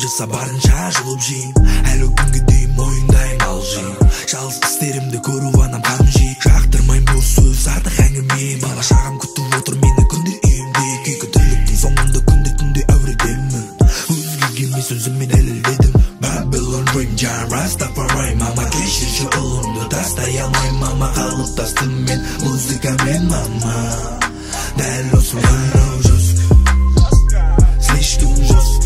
жаса барынша жылып жейм. Әлі күнге дейін мойындайым алжим. Жалғыз істерімді көріп анам қам жей. Жақтырмайым бұл сөз артық әңгіме. Бала шағам күтіп отыр мені күнде үйімде. Күйкі тірліктің соңында күнде түнде әуредемін. Өзгеге емес өзіммен дәлелдедім. Babylon Dream John Rastafari. Мама кешірші ұлымды тастай алмайм. Мама қалыптастым мен музыкамен мама. Дәл осы ойнау жестко, слишком жестко.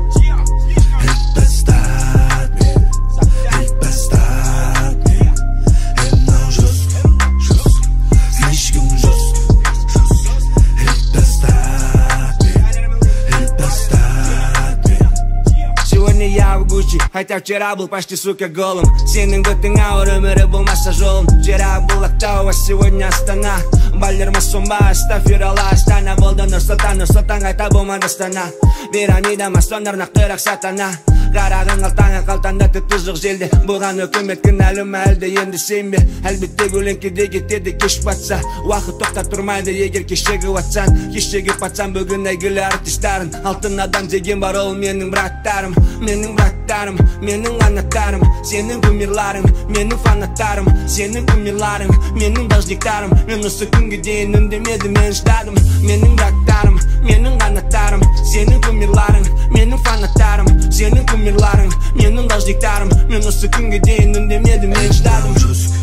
Хотя вчера был почти, сука, голым. Сенің бүтін ауыр өмірі болмаса жолым. Вчера был Ақтау, а сегодня Астана. Балерма сомба, Астафиралла, Астана. Болды Нұрсұлтан, Нұрсұлтан қайта болмады Астана. Пирамида масондар нақтырақ сатана. Қарағың қалтаңа қалтанда тұтызық желде. Бұған өкімет кінәлі ме әлде енді сен бе? Әлбетте көлеңкеде кетеді кеш батса. Уақыт тоқтап тұрмайды егер кешегі ватсан. Кешегі патсан бүгін әйгілі артистарын. Алтын адам деген бар ол менің браттарым. Менің браттарым, менің анаттарым. Сенің кумирларың, менің фанаттарым. Сенің кумирларың, менің должниктарым. Мен осы күнге дейін үндемедім, мен шыдадым. Менің браттарым, менің анаттарым. Сенің кумирларың, менің фанаттарым. Сенің кумирларың, менің должниктарым. Мен осы күнге дейін үндемедім, мен шыдадым.